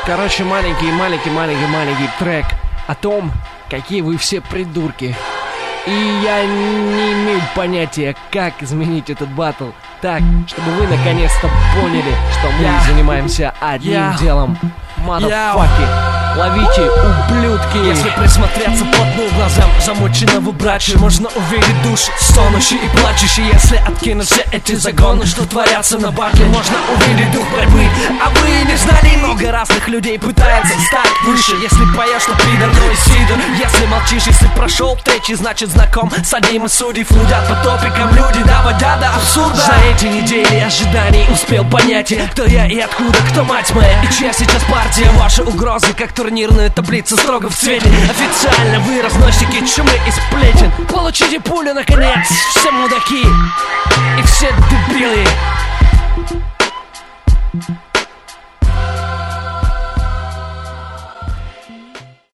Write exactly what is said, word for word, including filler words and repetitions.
Короче, маленький, маленький, маленький, маленький трек о том, какие вы все придурки. И я не имею понятия, как изменить этот батл так, чтобы вы наконец-то поняли, что мы yeah. занимаемся одним yeah. делом. Мадафаки, yeah. ловите, ублюдки. Если присмотреться плотно глазам замученного брача, можно увидеть души стонущие и плачущие. Если откинуть все эти загоны, что творятся на барке, можно увидеть дух борьбы. А вы не знали, много разных людей пытаются стать выше. Если поешь, то пидор, то и сидор. Если молчишь, если прошел третий, значит знаком с одним из судей. Флудят по топикам люди, доводя до абсурда. За эти недели ожиданий успел понять, кто я и откуда, кто мать моя и чья сейчас партия. Ваши угрозы, как турнирная таблица, строго в цвете. Официально вы разносчики чумы и сплетен. Получите пулю, наконец, все мудаки и все дебилы.